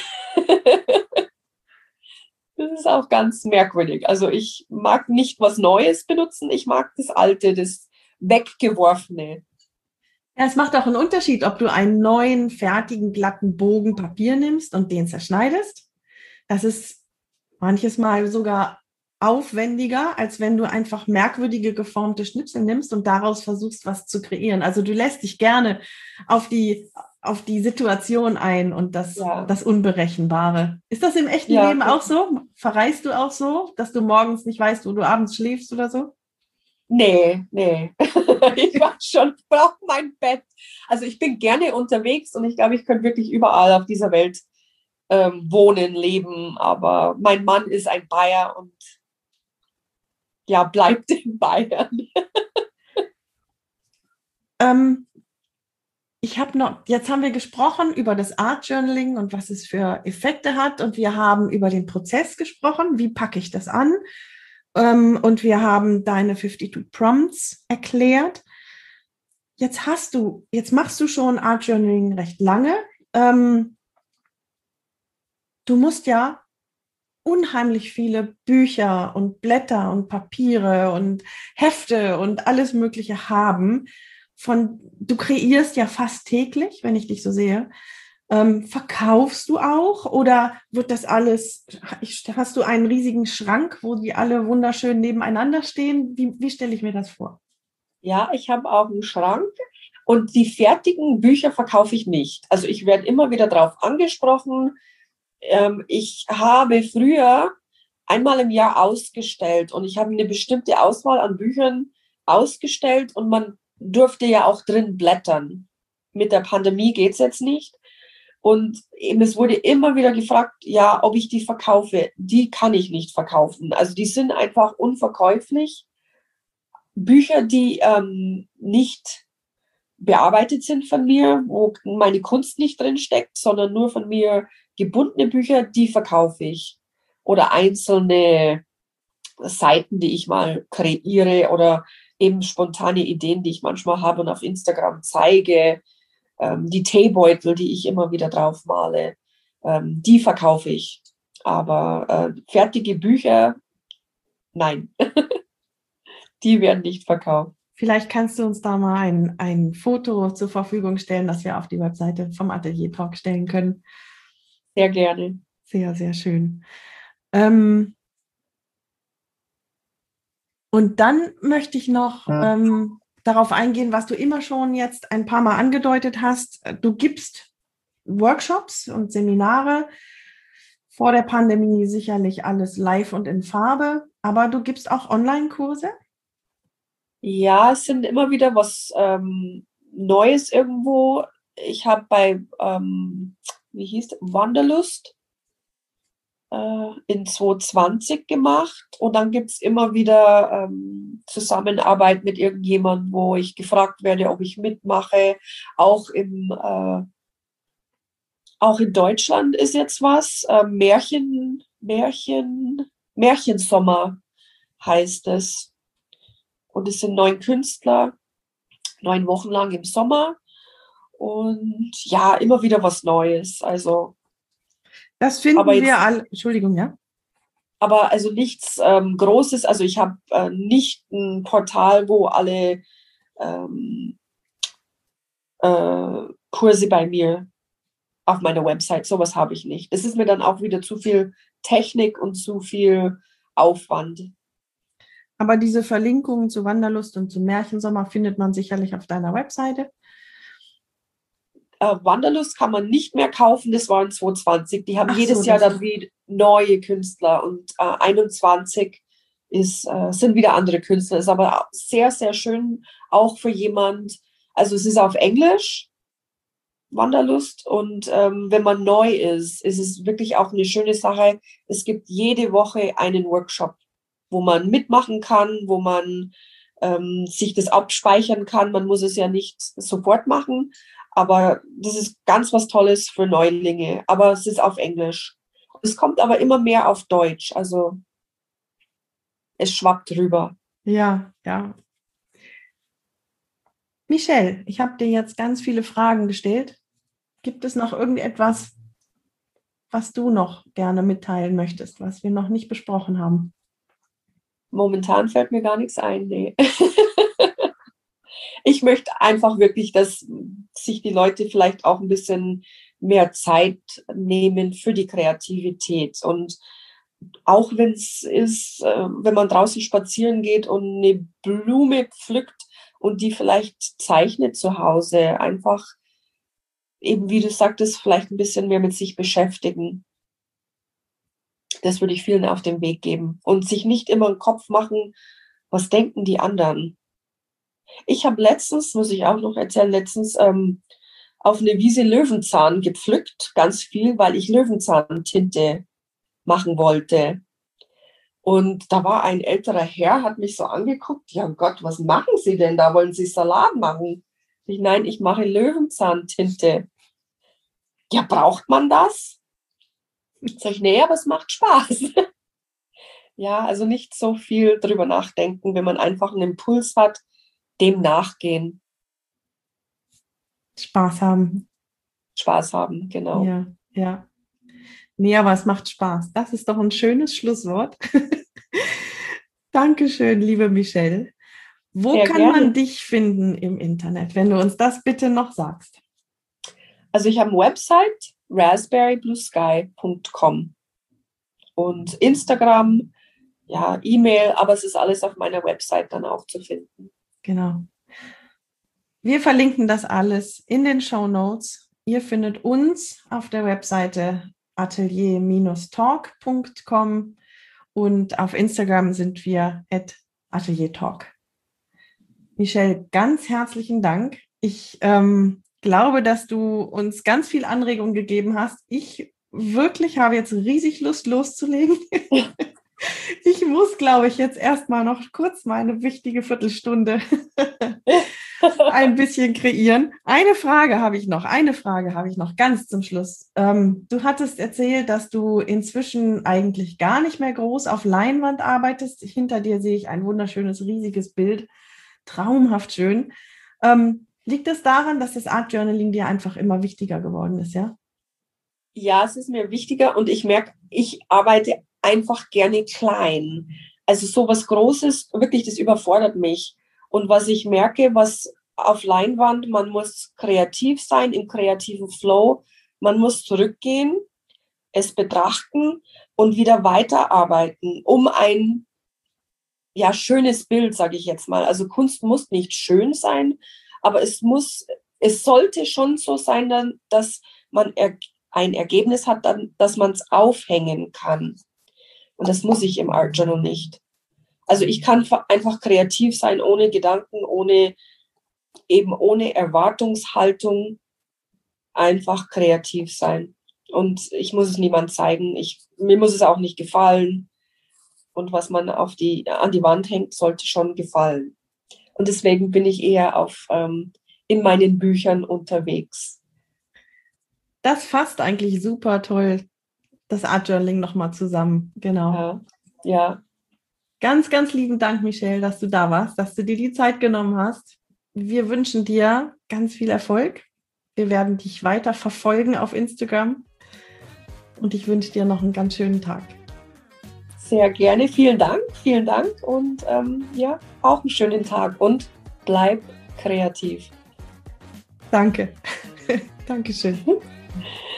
das ist auch ganz merkwürdig. Also ich mag nicht was Neues benutzen, ich mag das Alte, das Weggeworfene. Ja, es macht auch einen Unterschied, ob du einen neuen, fertigen, glatten Bogen Papier nimmst und den zerschneidest. Das ist manches Mal sogar aufwendiger, als wenn du einfach merkwürdige geformte Schnipsel nimmst und daraus versuchst, was zu kreieren. Also du lässt dich gerne auf die, auf die Situation ein und das, Ja. das Unberechenbare. Ist das im echten Ja, Leben auch so? Verreist du auch so, dass du morgens nicht weißt, wo du abends schläfst oder so? Nee, nee. Ich war schon, brauche mein Bett. Also ich bin gerne unterwegs und ich glaube, ich könnte wirklich überall auf dieser Welt ähm, wohnen, leben. Aber mein Mann ist ein Bayer und ja, bleibt in Bayern. Ähm, ich habe noch, jetzt haben wir gesprochen über das Art Journaling und was es für Effekte hat und wir haben über den Prozess gesprochen. Wie packe ich das an? Ähm, und wir haben deine zweiundfünfzig Prompts erklärt. Jetzt hast du, jetzt machst du schon Art Journaling recht lange. Ähm, du musst ja unheimlich viele Bücher und Blätter und Papiere und Hefte und alles Mögliche haben. Von, du kreierst ja fast täglich, wenn ich dich so sehe. Ähm, verkaufst du auch oder wird das alles, hast du einen riesigen Schrank, wo die alle wunderschön nebeneinander stehen? Wie, wie stelle ich mir das vor? Ja, ich habe auch einen Schrank und die fertigen Bücher verkaufe ich nicht. Also ich werde immer wieder darauf angesprochen. Ähm, ich habe früher einmal im Jahr ausgestellt und ich habe eine bestimmte Auswahl an Büchern ausgestellt und man durfte ja auch drin blättern. Mit der Pandemie geht es jetzt nicht. Und eben, es wurde immer wieder gefragt, ja, ob ich die verkaufe. Die kann ich nicht verkaufen. Also die sind einfach unverkäuflich. Bücher, die ähm, nicht bearbeitet sind von mir, wo meine Kunst nicht drin steckt, sondern nur von mir gebundene Bücher, die verkaufe ich. Oder einzelne Seiten, die ich mal kreiere oder eben spontane Ideen, die ich manchmal habe und auf Instagram zeige. Ähm, die Teebeutel, die ich immer wieder drauf male, ähm, die verkaufe ich. Aber äh, fertige Bücher, nein, die werden nicht verkauft. Vielleicht kannst du uns da mal ein, ein Foto zur Verfügung stellen, das wir auf die Webseite vom Atelier Talk stellen können. Sehr gerne. Sehr, sehr schön. Ähm, und dann möchte ich noch ähm, darauf eingehen, was du immer schon jetzt ein paar Mal angedeutet hast. Du gibst Workshops und Seminare. Vor der Pandemie sicherlich alles live und in Farbe, aber du gibst auch Online-Kurse? Ja, es sind immer wieder was ähm, Neues irgendwo. Ich habe bei, ähm, wie hieß das, Wanderlust äh, in zwanzig zwanzig gemacht und dann gibt es immer wieder ähm, Zusammenarbeit mit irgendjemandem, wo ich gefragt werde, ob ich mitmache. Auch im äh, auch in Deutschland ist jetzt was. Äh, Märchen, Märchen, Märchensommer heißt es. Und es sind neun Künstler, neun Wochen lang im Sommer. Und ja, immer wieder was Neues. Also, das finden aber jetzt, wir alle. Entschuldigung, ja? Aber also nichts ähm, Großes. Also ich habe äh, nicht ein Portal, wo alle ähm, äh, Kurse bei mir auf meiner Website. Sowas habe ich nicht. Das ist mir dann auch wieder zu viel Technik und zu viel Aufwand. Aber diese Verlinkungen zu Wanderlust und zu Märchensommer findet man sicherlich auf deiner Webseite. Äh, Wanderlust kann man nicht mehr kaufen, das war in zwanzig zwanzig. Die haben Ach jedes so, Jahr das- dann wieder neue Künstler und äh, einundzwanzig ist, äh, sind wieder andere Künstler. Ist aber sehr, sehr schön, auch für jemand, also es ist auf Englisch, Wanderlust, und ähm, wenn man neu ist, ist es wirklich auch eine schöne Sache. Es gibt jede Woche einen Workshop, wo man mitmachen kann, wo man ähm, sich das abspeichern kann. Man muss es ja nicht sofort machen, aber das ist ganz was Tolles für Neulinge. Aber es ist auf Englisch. Es kommt aber immer mehr auf Deutsch, also es schwappt rüber. Ja, ja. Michelle, ich habe dir jetzt ganz viele Fragen gestellt. Gibt es noch irgendetwas, was du noch gerne mitteilen möchtest, was wir noch nicht besprochen haben? Momentan fällt mir gar nichts ein, nee. Ich möchte einfach wirklich, dass sich die Leute vielleicht auch ein bisschen mehr Zeit nehmen für die Kreativität. Und auch wenn es ist, wenn man draußen spazieren geht und eine Blume pflückt und die vielleicht zeichnet zu Hause, einfach eben, wie du sagtest, vielleicht ein bisschen mehr mit sich beschäftigen. Das würde ich vielen auf den Weg geben. Und sich nicht immer einen Kopf machen, was denken die anderen. Ich habe letztens, muss ich auch noch erzählen, letztens ähm, auf eine Wiese Löwenzahn gepflückt, ganz viel, weil ich Löwenzahntinte machen wollte. Und da war ein älterer Herr, hat mich so angeguckt, ja Gott, was machen Sie denn da? Wollen Sie Salat machen? Ich, nein, ich mache Löwenzahntinte. Ja, braucht man das? Sag ich, nee, aber es macht Spaß. Ja, also nicht so viel drüber nachdenken, wenn man einfach einen Impuls hat, dem nachgehen. Spaß haben. Spaß haben, genau. Ja, ja. Nee, aber es macht Spaß. Das ist doch ein schönes Schlusswort. Dankeschön, liebe Michelle. Wo Sehr kann gerne. man dich finden im Internet, wenn du uns das bitte noch sagst? Also ich habe eine Website, raspberry blue sky punkt com und Instagram, ja, E-Mail, aber es ist alles auf meiner Website dann auch zu finden. Genau. Wir verlinken das alles in den Shownotes. Ihr findet uns auf der Webseite atelier Bindestrich talk punkt com und auf Instagram sind wir at ateliertalk. Michelle, ganz herzlichen Dank. Ich ähm, glaube, dass du uns ganz viel Anregung gegeben hast. Ich wirklich habe jetzt riesig Lust loszulegen. Ich muss, glaube ich, jetzt erstmal noch kurz meine wichtige Viertelstunde ein bisschen kreieren. Eine Frage habe ich noch, eine Frage habe ich noch ganz zum Schluss. Ähm, du hattest erzählt, dass du inzwischen eigentlich gar nicht mehr groß auf Leinwand arbeitest. Hinter dir sehe ich ein wunderschönes, riesiges Bild. Traumhaft schön. Ähm, liegt es daran, dass das Art Journaling dir einfach immer wichtiger geworden ist, ja? Ja, es ist mir wichtiger und ich merke, ich arbeite einfach gerne klein. Also so was Großes, wirklich, das überfordert mich. Und was ich merke, was auf Leinwand, man muss kreativ sein, im kreativen Flow, man muss zurückgehen, es betrachten und wieder weiterarbeiten, um ein ja, schönes Bild, sage ich jetzt mal. Also Kunst muss nicht schön sein, aber es muss, es sollte schon so sein, dass man ein Ergebnis hat, dann, dass man es aufhängen kann. Und das muss ich im Art Journal nicht. Also ich kann einfach kreativ sein, ohne Gedanken, ohne eben ohne Erwartungshaltung, einfach kreativ sein. Und ich muss es niemandem zeigen. Ich, mir muss es auch nicht gefallen. Und was man auf die, an die Wand hängt, sollte schon gefallen. Und deswegen bin ich eher auf, ähm, in meinen Büchern unterwegs. Das fasst eigentlich super toll das Art Journaling nochmal zusammen. Genau. Ja, ja. Ganz, ganz lieben Dank, Michelle, dass du da warst, dass du dir die Zeit genommen hast. Wir wünschen dir ganz viel Erfolg. Wir werden dich weiter verfolgen auf Instagram. Und ich wünsche dir noch einen ganz schönen Tag. Sehr gerne. Vielen Dank. Vielen Dank. Und ähm, ja, auch einen schönen Tag. Und bleib kreativ. Danke. Dankeschön.